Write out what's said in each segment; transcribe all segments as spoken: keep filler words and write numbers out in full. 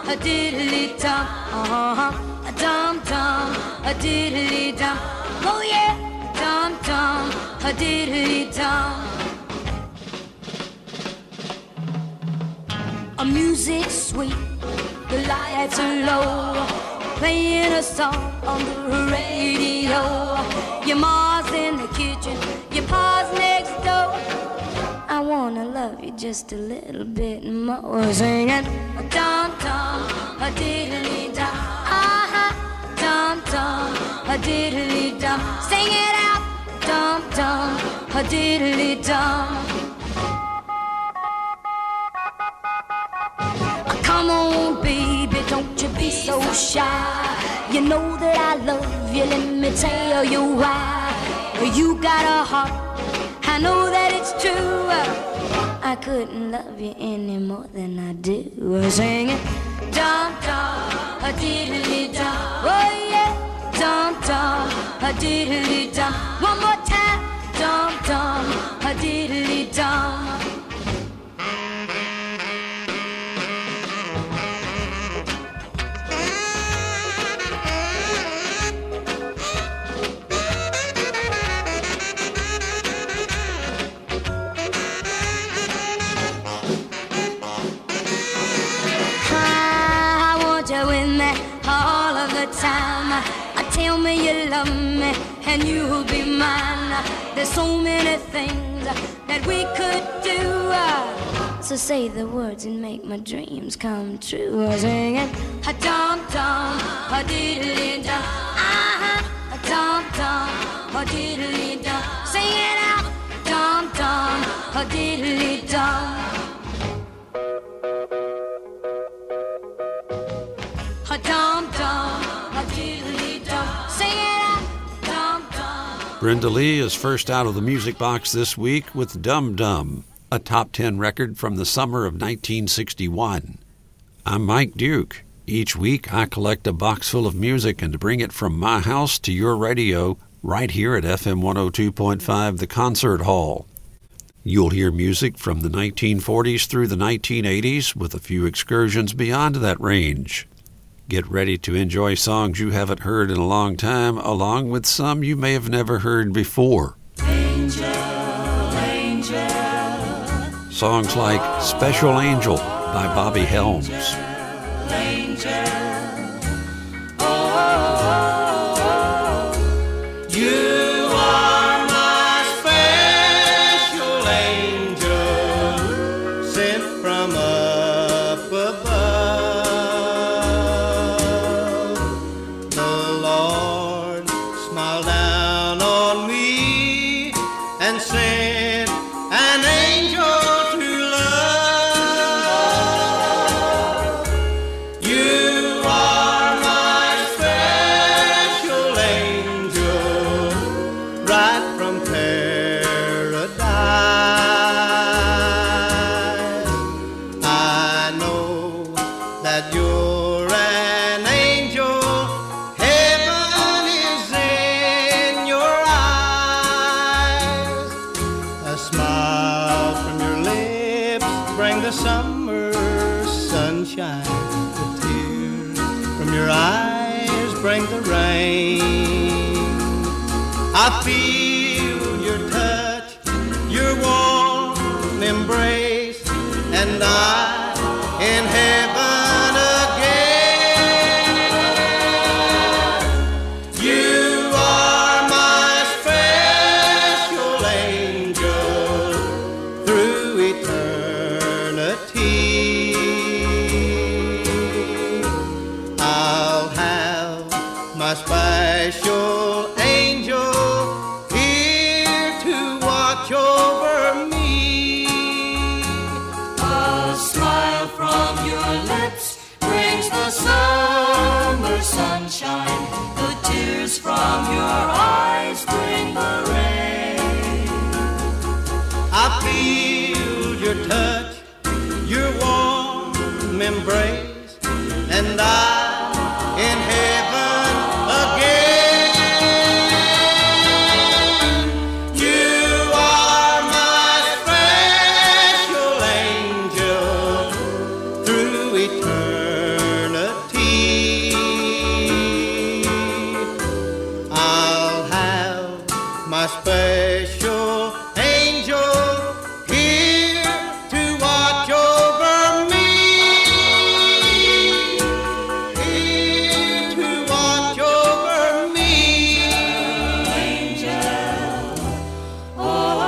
a diddly-dum, uh-huh, a dum-dum, a diddly-dum, oh yeah, dum-dum, a diddly-dum. A music sweet, the lights are low, playing a song on the radio. Your ma's in the kitchen, your pa's next door. I wanna love you just a little bit more. Singing a dum-dum, a diddly-dum, uh-huh, dum-dum, a diddly-dum. Sing it out, dum-dum, a diddly-dum. Come on, baby, don't you be so shy. You know that I love you, let me tell you why. You got a heart, I know that it's true. I couldn't love you any more than I do. Sing it, dum-dum, a diddly-dum, oh yeah, dum-dum, a diddly-dum. One more time, dum-dum, a diddly-dum. All of the time, tell me you love me and you'll be mine. There's so many things that we could do, so say the words and make my dreams come true. Sing it, a dum-dum, a diddly-dum, uh-huh, a dum-dum, a diddly-dum. Sing it out, dum-dum, a diddly-dum. A dum-dum, a diddly-dum, sing it out, dum-dum. Brenda Lee is first out of the music box this week with Dum Dum, a top ten record from the summer of nineteen sixty-one. I'm Mike Duke. Each week I collect a box full of music and bring it from my house to your radio right here at F M one oh two point five The Concert Hall. You'll hear music from the nineteen forties through the nineteen eighties with a few excursions beyond that range. Get ready to enjoy songs you haven't heard in a long time, along with some you may have never heard before. Angel, angel. Songs like Special Angel by Bobby Helms. Angel, oh, oh, oh, you are my special angel, sent from up above. I feel your touch, your warm embrace, and I in heaven again. You are my special angel through eternity. I'll have my special angel over me. A smile from your lips brings the summer sunshine. The tears from your eyes bring the rain. I feel your touch, your warm embrace, and I in heaven again. my special angel here to watch over me, here to watch over me. Angel, oh.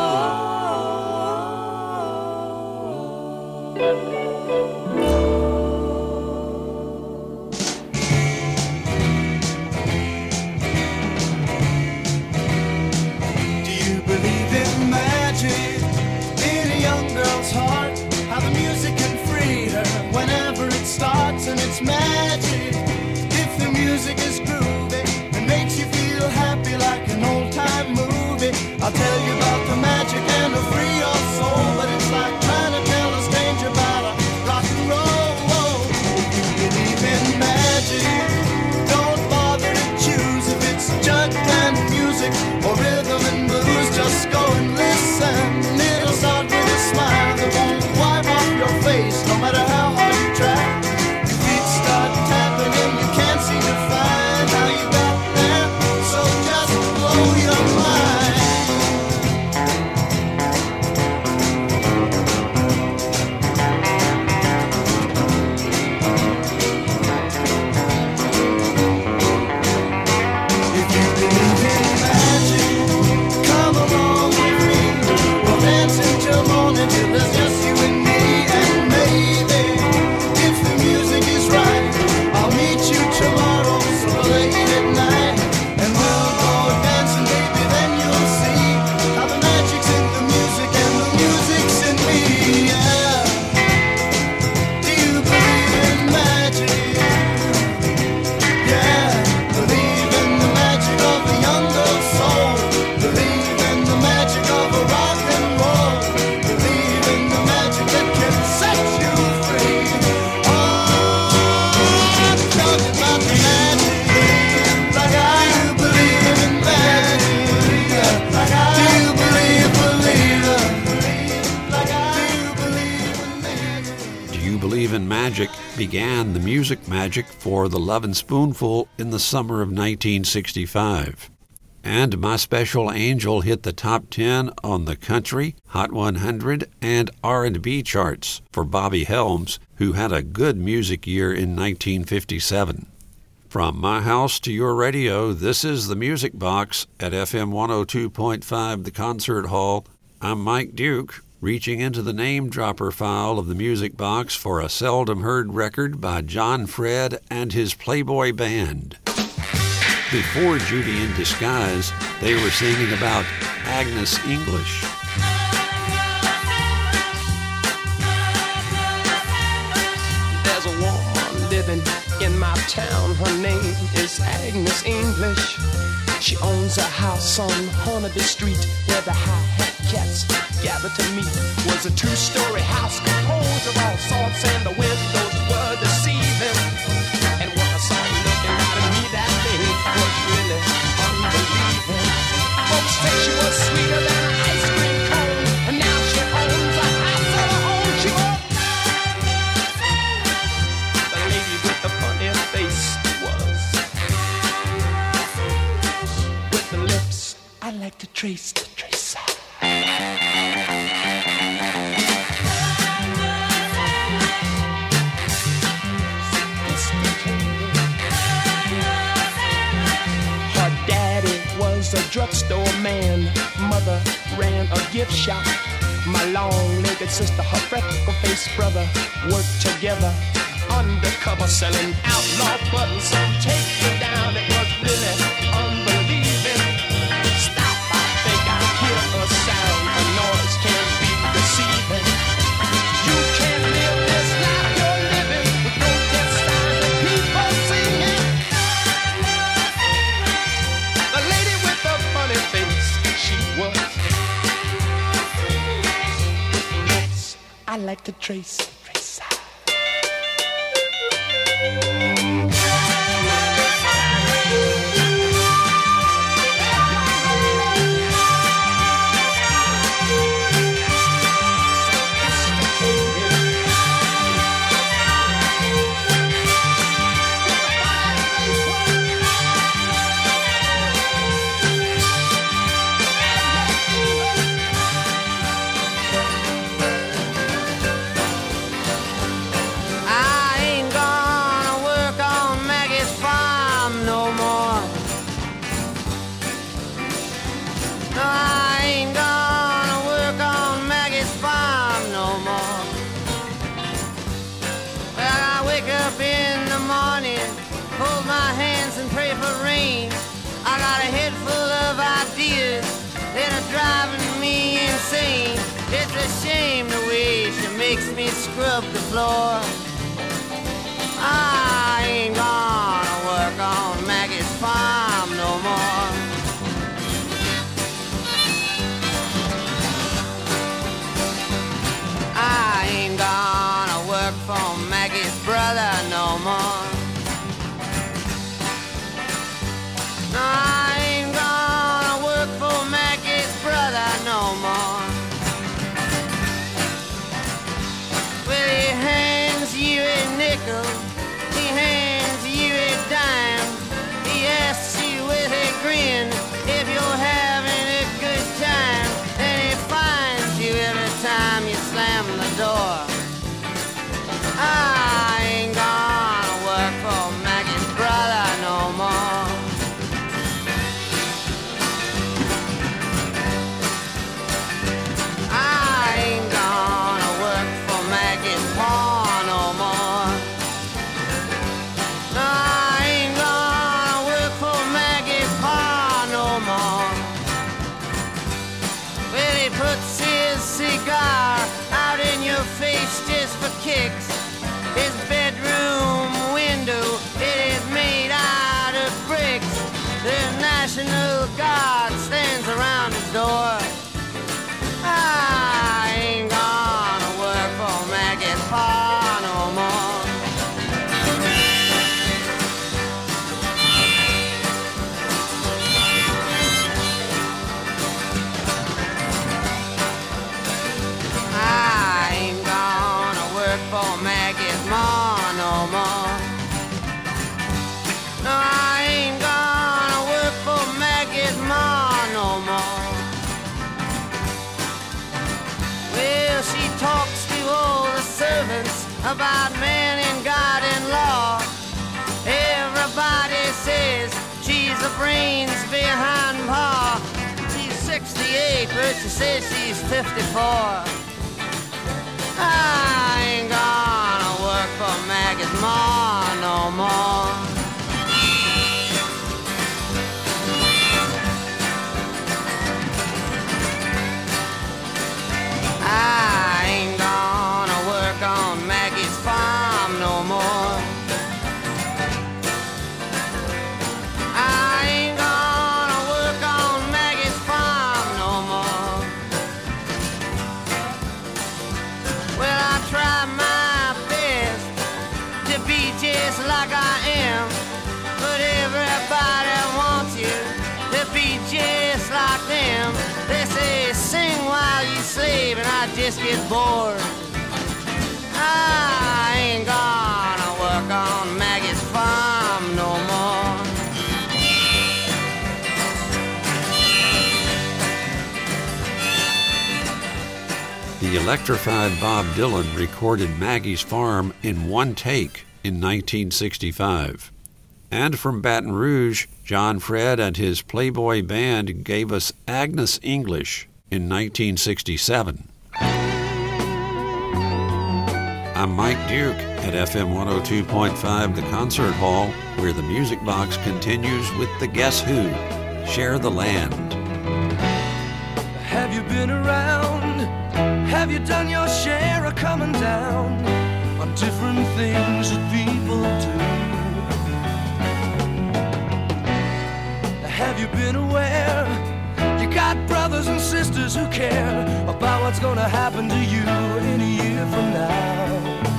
And it's magic if the music is groovy and makes you feel happy like an old-time movie. I'll tell you about the magic and to free your soul, but it's like trying to tell a stranger about a rock and roll. If you believe in magic, don't bother to choose if it's jug and music or rhythm and blues. Just go and listen. It'll start with a smile that won't wipe off your face, no matter how hard you try. Tapping and you can't seem to find how you got there, so just blow your mind. If you believe in magic, come along with me. We'll dance until morning till there's just you and me. And maybe if the music is right, I'll meet you tomorrow, so late at night, and we'll go dancing, baby, then you'll see how the magic's in the music and the music's in me, yeah. Do you believe in magic? Yeah, believe in the magic of the young girl's soul, believe in the magic of a rock and roll, believe in the magic that can set you free. Believe in Magic began the music magic for the Lovin' Spoonful in the summer of nineteen sixty-five. And My Special Angel hit the top ten on the country, Hot one hundred, and R and B charts for Bobby Helms, who had a good music year in nineteen fifty-seven. From my house to your radio, this is the Music Box at F M one oh two point five, the Concert Hall. I'm Mike Duke, reaching into the name-dropper file of the Music Box for a seldom-heard record by John Fred and his Playboy Band. Before Judy in Disguise, they were singing about Agnes English. There's a woman living in my town. Her name is Agnes English. She owns a house on Hornaby Street where the hi-hat cats gather to meet. Was a two-story house composed of all sorts, and the windows were deceiving. And when I saw her looking out at me, that lady was really unbelieving. Folks say she was sweeter than an ice cream cone, and now she owns a house of her own. She was the lady with the funny face was with the lips I like to trace, to trace out. A drugstore man, mother ran a gift shop. My long-legged sister, her freckle-faced brother worked together undercover selling outlaw buttons. Take you down, it was really unbelieving. Stop, I think I hear a sound. A noise can be deceiving. You can't live this life you're living with protest signs and people singing. The lady with the funny face, she was. Yes, I like to trace, trace out. makes me scrub the floor. I ain't gonna work on Maggie's farm no more. I ain't gonna work for Maggie's brother no more. No, I ain't gonna work for Maggie's brother no more. Well, he hands you a nickel, he hands you a dime, he asks you with a grin if you're having a good time, and he finds you every time you slam the door. I ain't gonna work for Maggie's brother no more. I ain't gonna work for Maggie's pa no more. No, I ain't gonna work for Maggie's pa no more. Well, he puts his cigar out in your face just for kicks. His bedroom window, it is made out of bricks. The National Guard stands around his door. I ain't gonna work for Maggie's pa no more. I ain't gonna work for Maggie's ma no more. No, I ain't gonna work for Maggie's ma no more. Well, she talks to all the servants about man and God and law. Everybody says she's the brains behind Pa. She's sixty-eight, but she says she's fifty-four. I ain't gonna work for Maggie's ma no more. I ain't gonna work on Maggie's farm no more. I ain't gonna work on Maggie's farm no more. Well, I try my best to be just like I am, but everybody wants you to be just like them. They say sing while you slave, and I just get bored. I ain't gonna work on Maggie's farm no more. The electrified Bob Dylan recorded Maggie's Farm in one take in nineteen sixty-five. And from Baton Rouge, John Fred and his Playboy Band gave us Agnes English in nineteen sixty-seven. I'm Mike Duke at F M one oh two point five, the Concert Hall, where the Music Box continues with the Guess Who, Share the Land. Have you been around? Have you done your share of coming down on different things that people do? Have you been aware you got brothers and sisters who care about what's gonna happen to you in a year from now?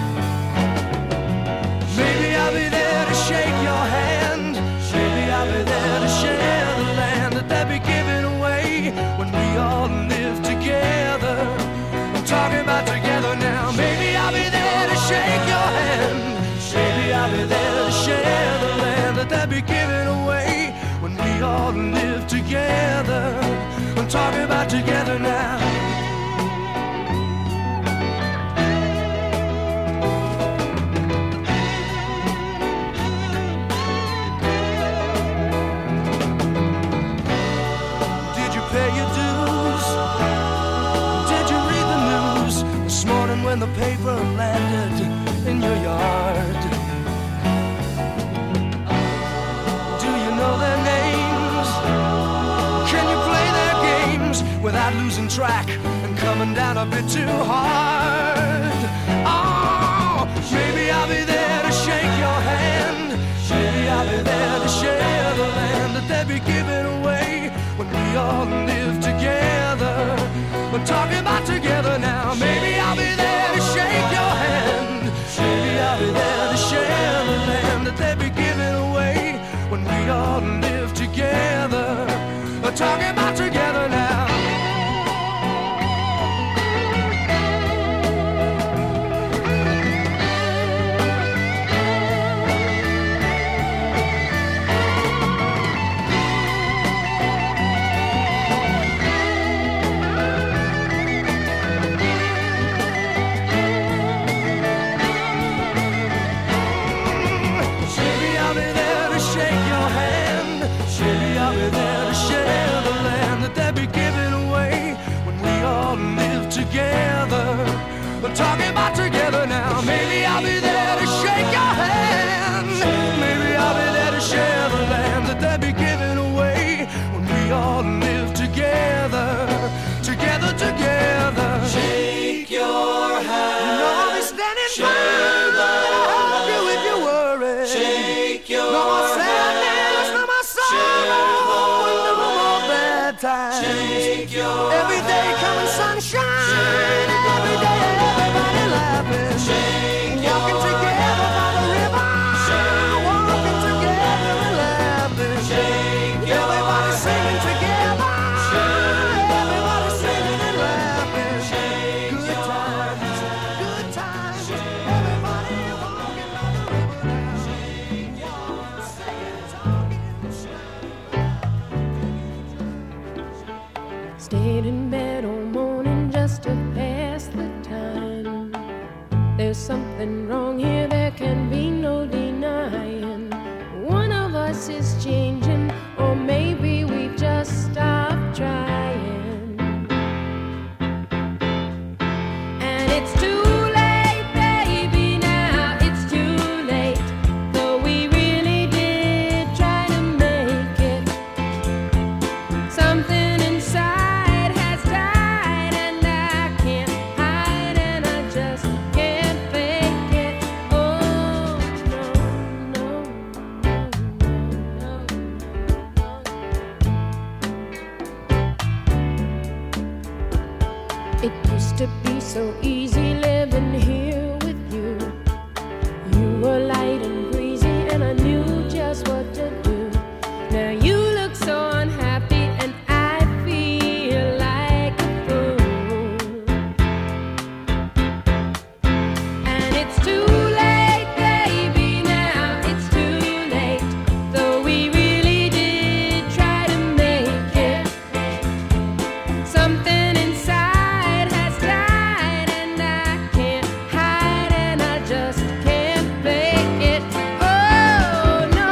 Maybe I'll be there to shake your hand. Maybe I'll be there to share the land that they'll be giving away when we all live together. I'm talking about together now. Maybe I'll be there to shake your hand. Maybe I'll be there to share the land that they'll be giving away when we all live together. I'm talking about together now. Did you pay your dues? Did you read the news this morning when the paper landed in your yard? Without losing track and coming down a bit too hard. Maybe I'll be there to shake your hand. Maybe I'll be there to share the land that they'll be giving away when we all live together. We're talking about together now. Maybe I'll be there to shake your hand. Maybe I'll be there to share the land that they'll be giving away when we all live together. We're talking about together now. We're talking about together now. Maybe I'll be there to shake your hand. Maybe I'll be there to share the land that they'll be giving away when we all live together. Together, together. Shake your hand. You know I'll be standing share by to help you with your worries. Shake your no more sadness, no more sorrow, no more bad times. Shake your every day coming sunshine. Every day everybody laughing. Shake walking together by the river. Shake walking together and laughing. Shake everybody singing together. Shake everybody singing and laughing. Shake good times, good times. Everybody walking by the river now. Shake your singing, talking. Stayed in bed all morning just to pass the time. There's something wrong here, there can be no denying. One of us is changing, or maybe we've just stopped trying. And it's too late, baby, now it's too late. Though we really did try to make it. Something inside has died, and I can't hide, and I just can't fake it. Oh, no, no, no, no, no. It used to be so easy living here with you. You were light and breezy, and I knew just what to do. Now you look so unhappy, and I feel like a fool. And it's too late, baby, now it's too late. Though we really did try to make it. Something inside has died, and I can't hide, and I just can't fake it. Oh, no,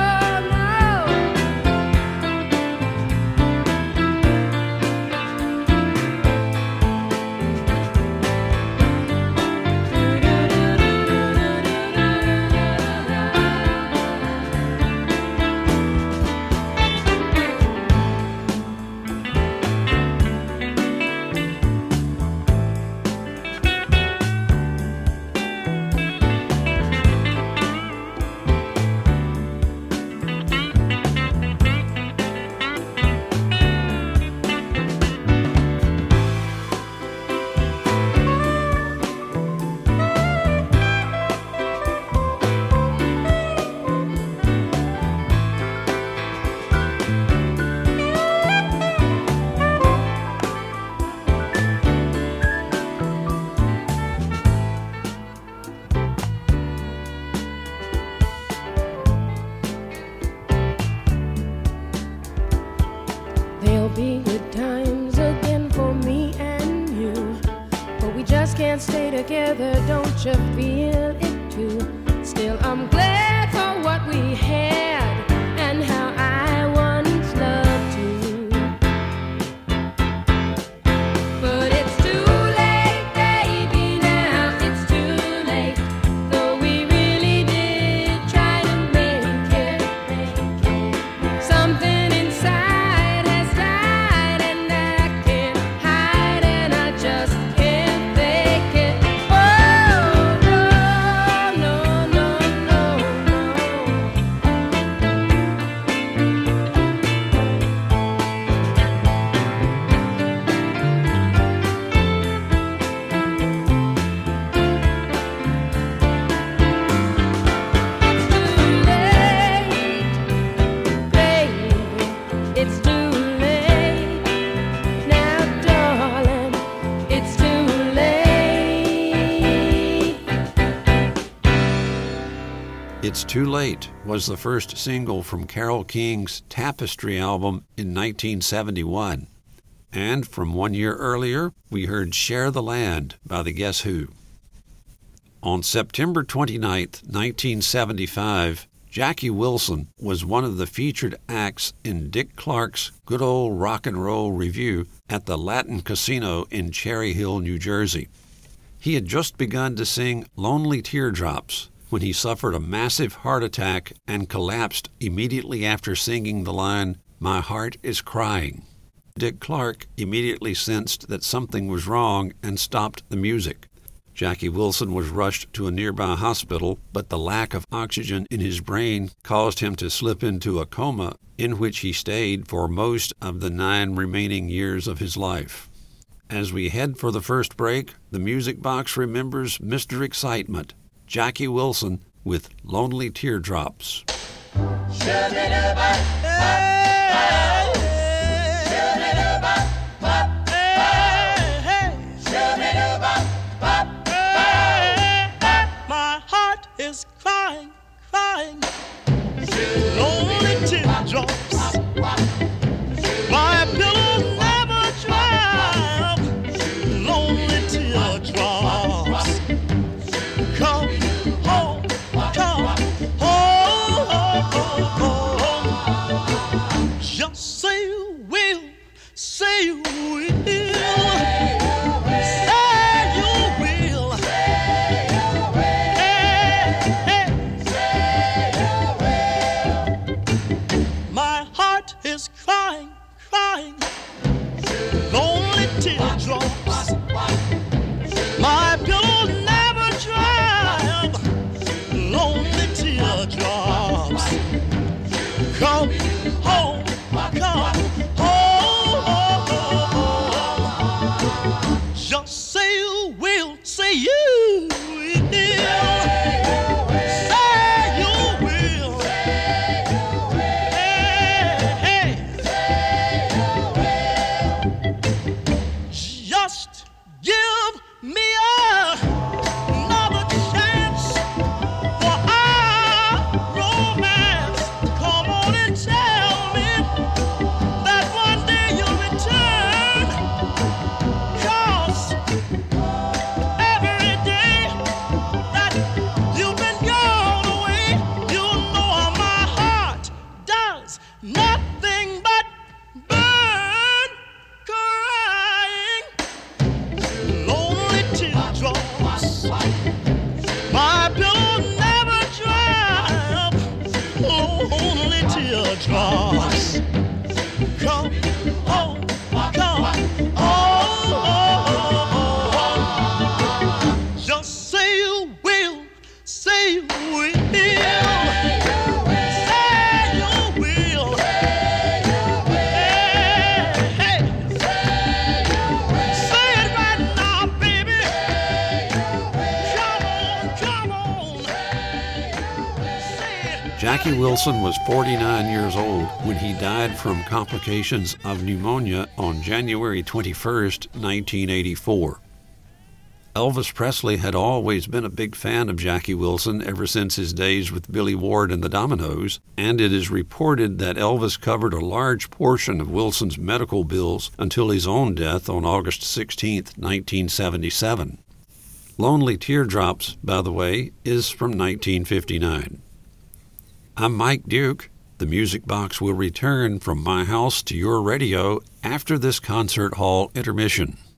there'll be good times again for me and you. But we just can't stay together, don't you feel it too? Still, I'm glad for what we had and how I once loved you. But it's too late, baby, now it's too late. Though we really did try to make it. Something inside has died, and I can't hide, and I just can't fake it. Oh, no. It's Too Late was the first single from Carole King's Tapestry album in nineteen seventy-one. And from one year earlier, we heard Share the Land by the Guess Who. On September twenty-ninth, nineteen seventy-five, Jackie Wilson was one of the featured acts in Dick Clark's Good Old Rock and Roll Review at the Latin Casino in Cherry Hill, New Jersey. He had just begun to sing Lonely Teardrops when he suffered a massive heart attack and collapsed immediately after singing the line, "My heart is crying." Dick Clark immediately sensed that something was wrong and stopped the music. Jackie Wilson was rushed to a nearby hospital, but the lack of oxygen in his brain caused him to slip into a coma in which he stayed for most of the nine remaining years of his life. As we head for the first break, the Music Box remembers Mister Excitement, Jackie Wilson with Lonely Teardrops. My heart is crying, crying, lonely teardrops. My pillow never dry, lonely teardrops. Come home, come home. Just say you will, say you will. Crying, crying, lonely teardrops. My pillow never dry, lonely teardrops. Come home, come home. Just say you will, say you will. Jackie Wilson was forty-nine years old when he died from complications of pneumonia on January twenty-first, nineteen eighty-four. Elvis Presley had always been a big fan of Jackie Wilson ever since his days with Billy Ward and the Dominoes, and it is reported that Elvis covered a large portion of Wilson's medical bills until his own death on August sixteenth, nineteen seventy-seven. Lonely Teardrops, by the way, is from nineteen fifty-nine. I'm Mike Duke. The Music Box will return from my house to your radio after this concert hall intermission.